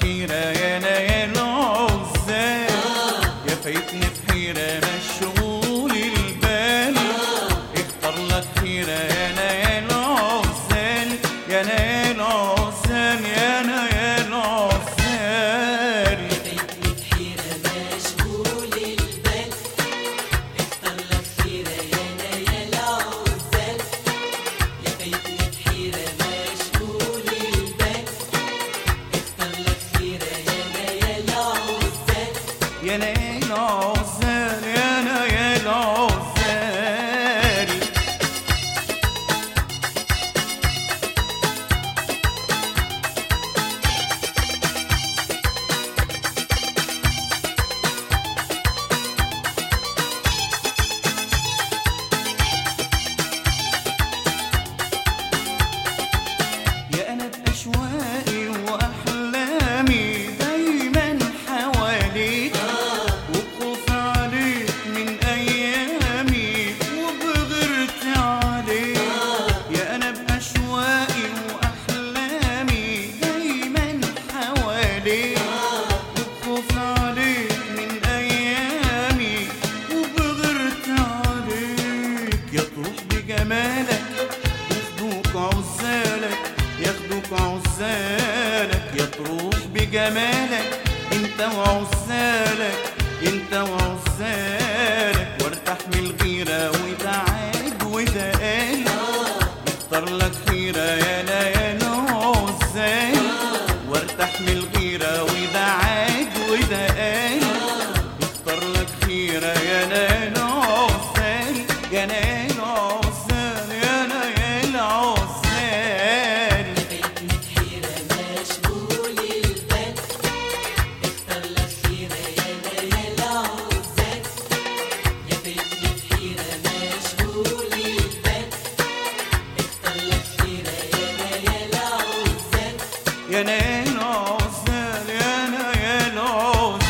خيرة يا ليالي عزال، يا فايتني في حيرة مشغول البال، اختار لك خيرة يا ليالي عزال، يا ليالي عزال، يا ليالي عزال. يا فايتني في حيرة مشغول البال، اختار لك خيرة يا ليالي عزال، يا فايتني في حيرة مشغول البال، اختار لك خيرة يا ليالي عزال، يا ليالي عزال، يا ليالي عزال. يا أنا بأشواقي وأحلامي دايما حواليك، وبخوف عليك من أيامي وبغرت عليك. يا أنا بأشواقي وأحلامي دايما حواليك، وبخوف عليك من أيامي وبغرت عليك. يا تروح بجمالك ياخدوك عزالك، ياخدوك عزالك، يا تروح بجمالك انت وعزالك، انت وعزالك، وارتاح من الغيرة وده عاد وده قال. اختار لك خيرة يا ليالي عزال، وارتاح من الغيرة وده عاد وده قال. اختار لك خيرة يا ليالي عزال، يا ليالي عزال، يا ليالي عزال. يا فايتني في حيرة مشغول البال، اختار لك خيرة يا ليالي عزال، يا فايتني في حيرة مشغول البال، اختار لك خيرة يا ليالي عزال، يا ليالي عزال، يا ليالي عزال.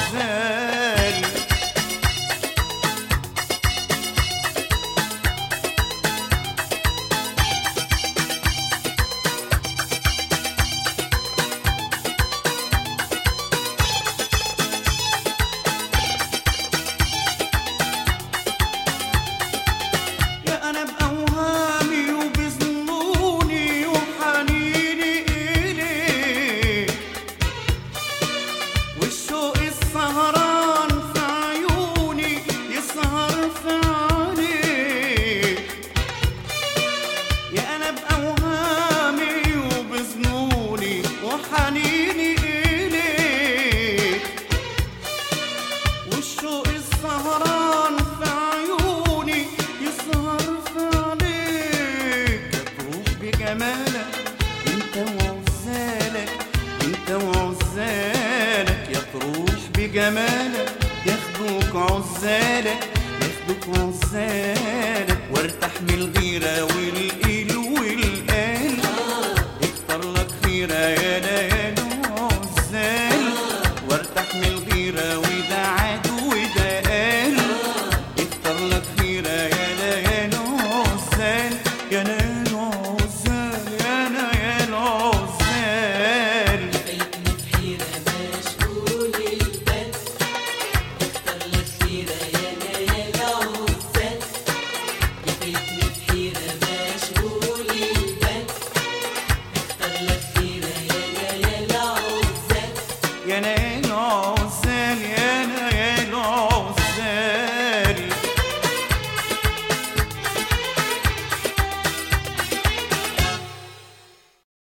يا أنا بأوهامي وبظنوني وحنيني إليك، والشوق السهران في عيوني يسهر في عينيك. يا أنا بأوهامي وبظنوني وحنيني إليك، والشوق السهران في عيوني يسهر في عليك. يا تروح بجمالك انت وعزالك، انت وعزالك، يا تروح بجمالك ياخدوك عزالك، ياخدوك عزالك، وارتاح من الغيرة والقيل والقال. اختار لك خيرة يا ليالي عزال، وارتاح من الغيرة